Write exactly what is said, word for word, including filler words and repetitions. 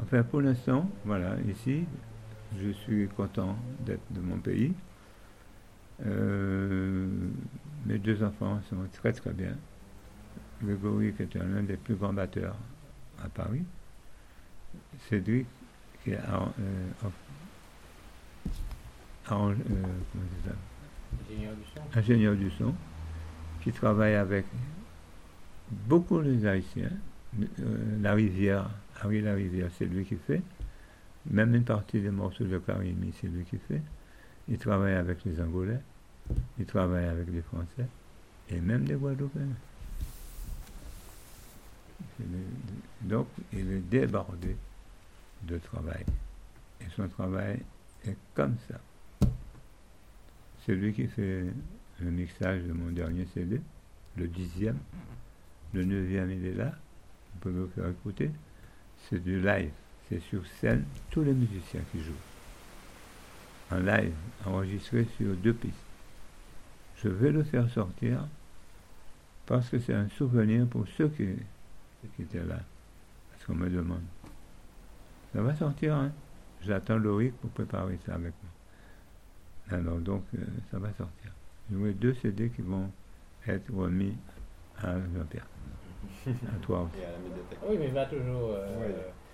Enfin, pour l'instant, voilà, ici, je suis content d'être de mon pays. Euh, Mes deux enfants sont très très bien. Grégory, qui est l'un des plus grands batteurs à Paris. Cédric, qui est arran- euh, arran- euh, comment c'est ça, Ingénieur du son. ingénieur du son, qui travaille avec beaucoup les Haïtiens. Euh, la rivière, Harry La Rivière, c'est lui qui fait. Même une partie des morceaux de Karimi, c'est lui qui fait. Il travaille avec les Angolais, il travaille avec les Français, et même des Guadeloupéens. C'est le- Donc, il est débordé de travail. Et son travail est comme ça. C'est lui qui fait le mixage de mon dernier C D, le dixième. Le neuvième, il est là. Vous pouvez le faire écouter. C'est du live. C'est sur scène, tous les musiciens qui jouent. En live, enregistré sur deux pistes. Je vais le faire sortir parce que c'est un souvenir pour ceux qui, qui étaient là. Parce qu'on me demande. Ça va sortir, hein? J'attends Loïc pour préparer ça avec moi. Alors donc, euh, ça va sortir. J'aurai deux C D qui vont être remis à Jean-Pierre. À toi aussi. Et à la médiathèque. Oui, mais il va toujours. euh, Oui.